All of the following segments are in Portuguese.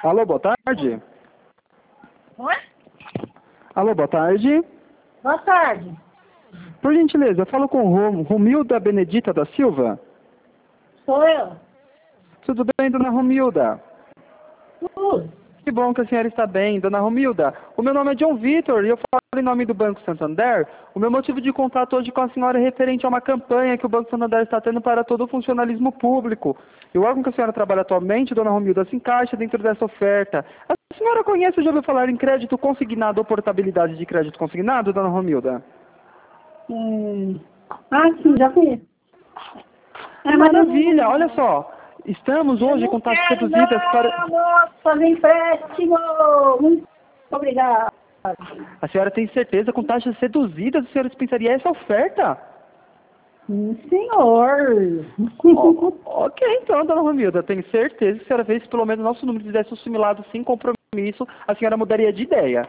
Alô, boa tarde. Oi? Alô, boa tarde. Boa tarde. Por gentileza, eu falo com Romilda Benedita da Silva. Sou eu. Tudo bem, dona Romilda? Tudo. Que bom que a senhora está bem, dona Romilda. O meu nome é John Vitor e eu falo em nome do Banco Santander. O meu motivo de contato hoje com a senhora é referente a uma campanha que o Banco Santander está tendo para todo o funcionalismo público. E o órgão que a senhora trabalha atualmente, dona Romilda, se encaixa dentro dessa oferta. A senhora conhece ou já ouviu falar em crédito consignado ou portabilidade de crédito consignado, dona Romilda? Sim, já conheço. Maravilha, olha só. Estamos hoje com taxas reduzidas para... Nossa, fazer empréstimo. Muito obrigada. A senhora tem certeza, com taxas reduzidas, a senhora dispensaria essa oferta? Sim, senhor. Ok, então, dona Romilda, tenho certeza que se a senhora vê se pelo menos nosso número tivesse simulado sem compromisso, a senhora mudaria de ideia.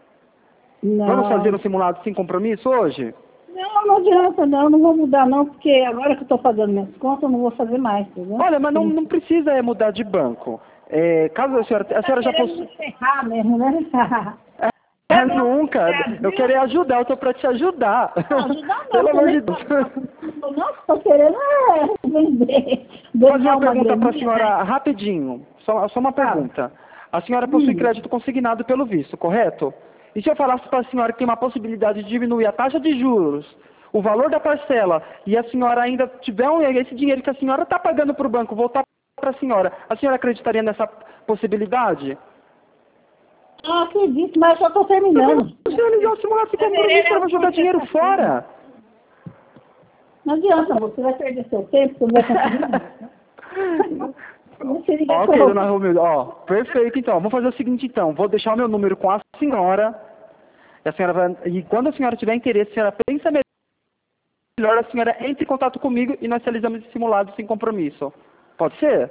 Vamos fazer um simulado sem compromisso hoje? Não adianta, não vou mudar não, porque agora que eu estou pagando minhas contas, eu não vou fazer mais, entendeu? Olha, mas não precisa mudar de banco. Caso a senhora já possua... Ferrar mesmo, né? Nunca. Eu quero ajudar, eu estou para te ajudar. Não, ajudar não. Pelo amor de Deus. Nossa, estou querendo vender. Vou fazer uma pergunta para a senhora rapidinho. Só uma pergunta. A senhora possui crédito consignado pelo visto, correto? E se eu falasse para a senhora que tem uma possibilidade de diminuir a taxa de juros, o valor da parcela, e a senhora ainda tiver esse dinheiro que a senhora está pagando para o banco voltar para a senhora acreditaria nessa possibilidade? Acredito, mas eu estou terminando. Se a senhora simular esse compromisso, ela vai jogar dinheiro fora. Não adianta, você vai perder seu tempo, você não vai conseguir. Ok, dona Romilda, perfeito então. Vamos fazer o seguinte então, vou deixar o meu número com a senhora, e quando a senhora tiver interesse, a senhora pensa melhor, a senhora entre em contato comigo e nós realizamos esse simulado sem compromisso. Pode ser?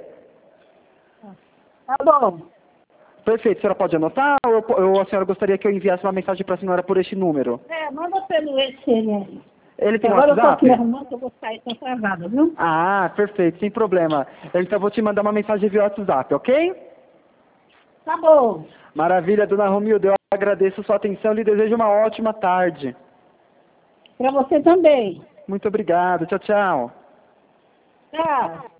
Tá bom. Perfeito, a senhora pode anotar ou a senhora gostaria que eu enviasse uma mensagem para a senhora por este número? Manda pelo SMS. Ele tem Agora WhatsApp? eu tô aqui me arrumando, eu vou sair, tô travada, viu? Perfeito, sem problema. Então eu vou te mandar uma mensagem via WhatsApp, ok? Tá bom. Maravilha, dona Romilda, eu agradeço a sua atenção e lhe desejo uma ótima tarde. Pra você também. Muito obrigado, tchau, tchau. Tchau.